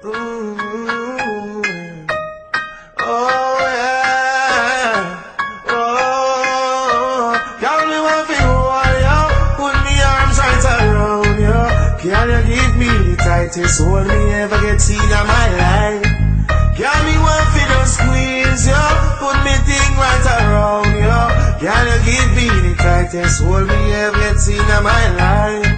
Mm-hmm. Oh yeah. Oh, girl, me want to hold you, put me arms right around you. Can you give me the tightest hold me ever get seen in my life? Can me want to just squeeze you, put me thing right around you. Can you give me the tightest hold me ever get seen in my life?